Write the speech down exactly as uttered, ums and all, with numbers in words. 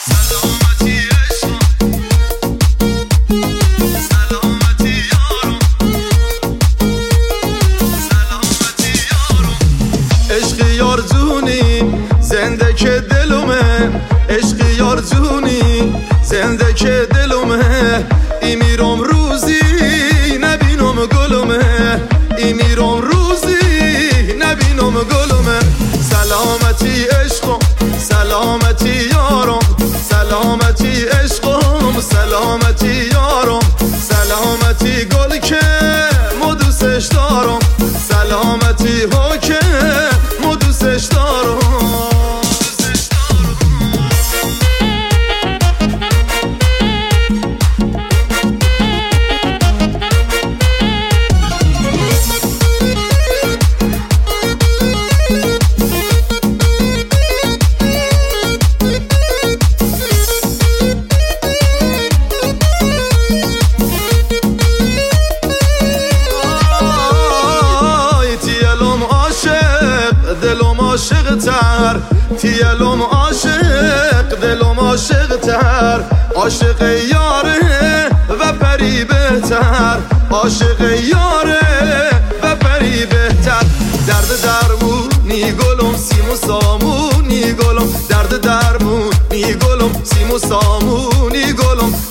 زنده که دلومه عشق یار جونی زنده که دلومه ای میرم روزی نبینم گلومه ای میرم روزی نبینم گلومه سلامتی عشقم سلامتی یارم سلامتی عشقم سلامتی یارم سلامتی گل که مو دوستش دارم سلامتی ها که مو دوستش دارم دلم عاشق تر تیلم عاشق دلم عاشق تر عاشق یاره و پری بهتر عاشق یاره و پری بهتر درد درمونی گلم سیم و سامونی گلم درد درمونی گلم سیم و سامونی گلم